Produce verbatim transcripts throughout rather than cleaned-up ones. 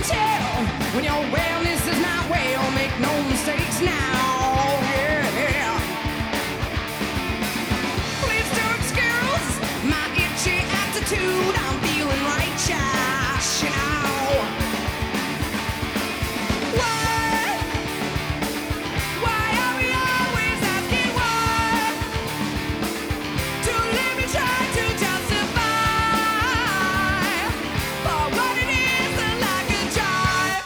tell when your wellness is not well. Make no mistakes now. Yeah, yeah. Please don't excuse my itchy attitude. I'm feeling righteous, you know. Why? Why are we always asking why? To let me try to justify for what it is like a jive.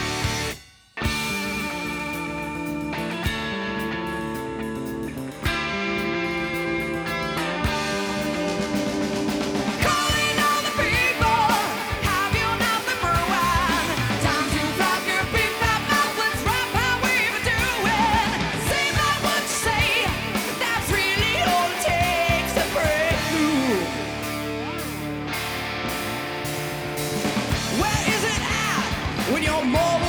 Calling all the people, have you nothing for a while? Time to flop your big fat mouth, let's rap how we've been doing. Say not what you say, that's really all it takes to break through. Where is it at when you're more